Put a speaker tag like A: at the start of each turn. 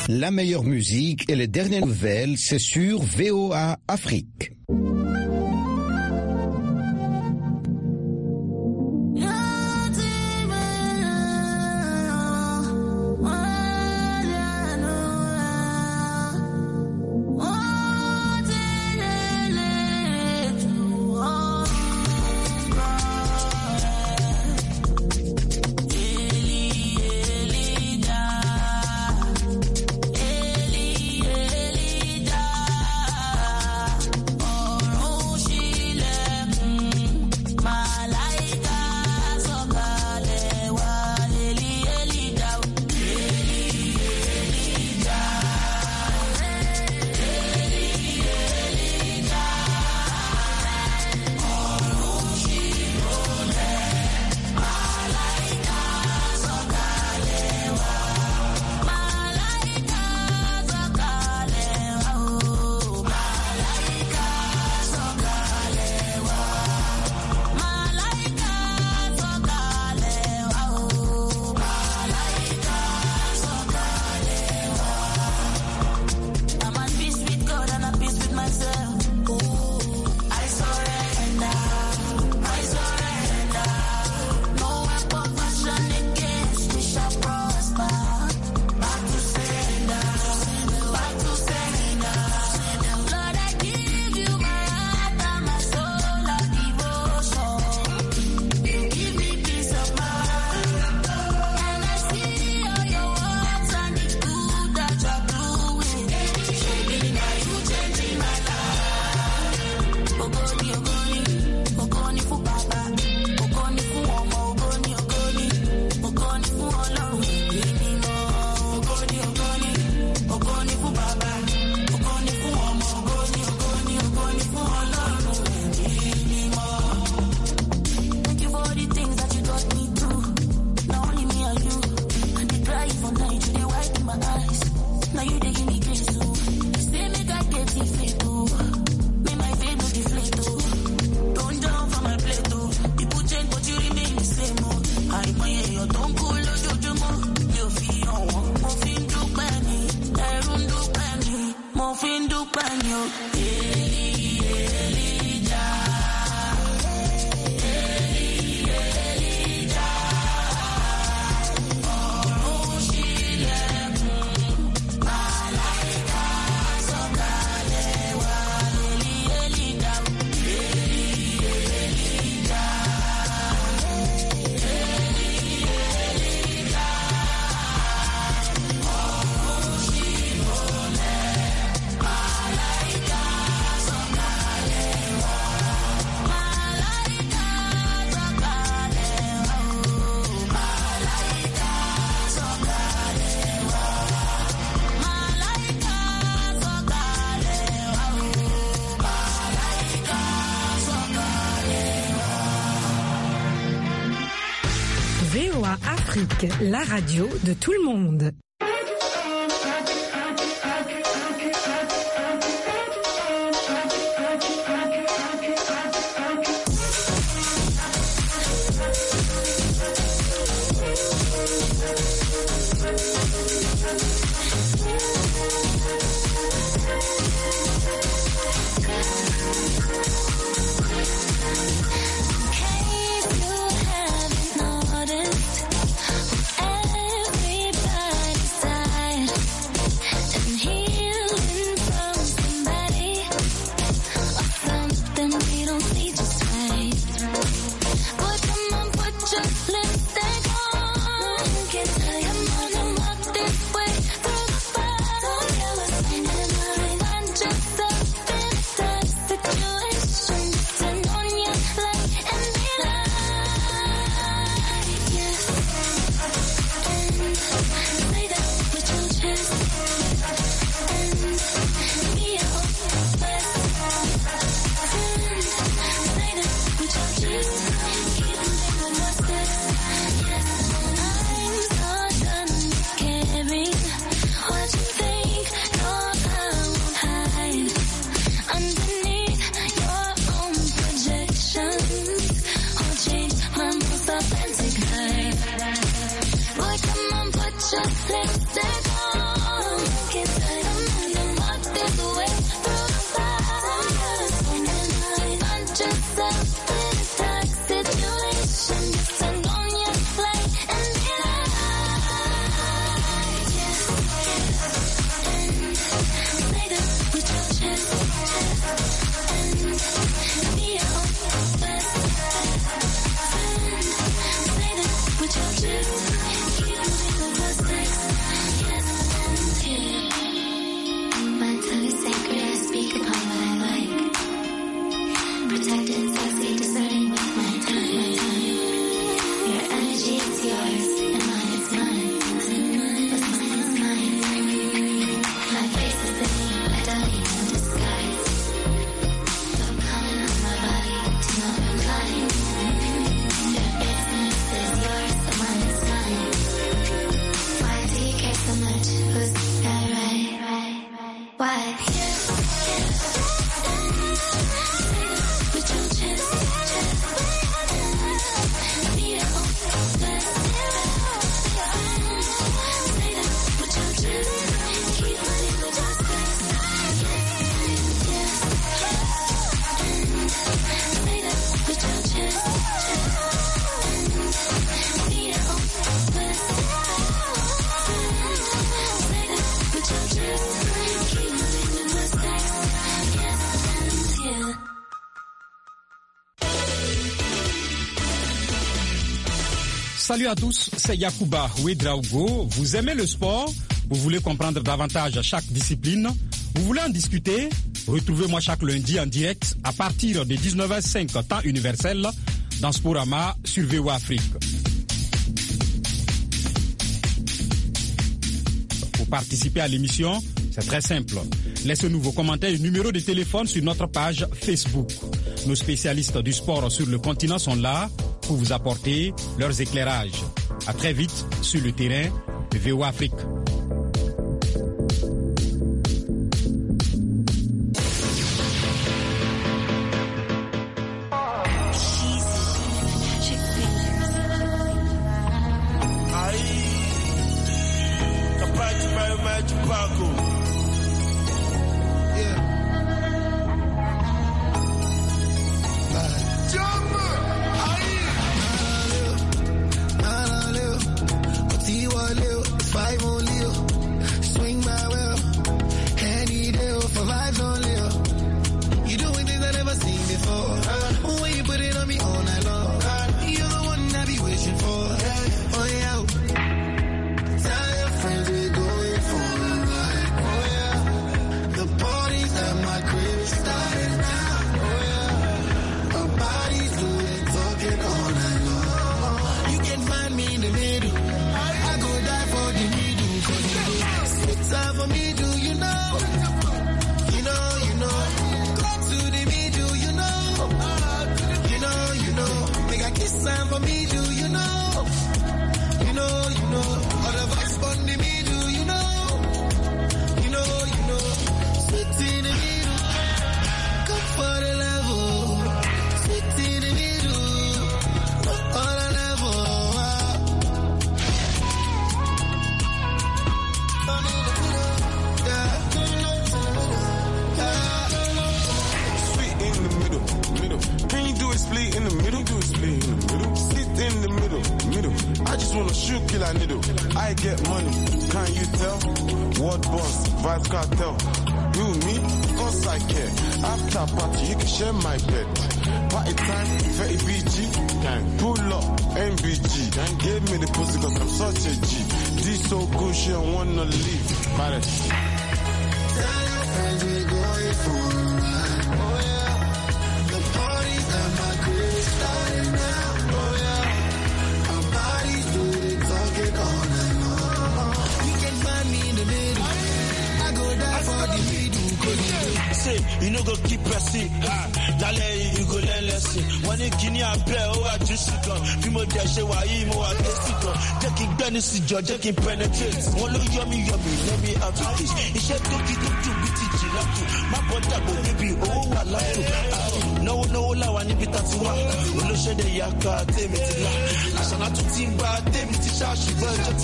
A: La meilleure musique et les dernières nouvelles, c'est sur VOA Afrique.
B: VOA Afrique, la radio de tout le monde.
C: Boy, come on, put your lips back on. Salut à tous, c'est Yacouba Ouedraogo. Vous aimez le sport? Vous voulez comprendre davantage chaque discipline? Vous voulez en discuter? Retrouvez-moi chaque lundi en direct à partir de 19h05 temps universel dans Sporama sur VOA Afrique. Pour participer à l'émission, c'est très simple. Laissez-nous vos commentaires et numéros de téléphone sur notre page Facebook. Nos spécialistes du sport sur le continent sont là pour vous apporter leurs éclairages. À très vite sur le terrain de VOA Afrique.
D: You know go keep pressing. Dale you go learn lesson. When you kini abe o wa juicy gun. Bí mo jẹ ṣe wà yìí mo wà tasty gun. Jẹ́ kí n gbẹ́nu sí jọ, jẹ́ kí n penetrate. Wọ́n ló yọ mí, let me out of this. Iṣẹ́ tó kí tó dùn bí ti jìnnà tó. Má bọ́ dàgbò níbi owó wà látò. Náwó làwà níbi tàti wá. Olóṣèdè ìyá ká tèmi ti lá. Àṣà náà tún ti ń bá tèmi ti ṣáà ṣùgbọ́n ẹjọ́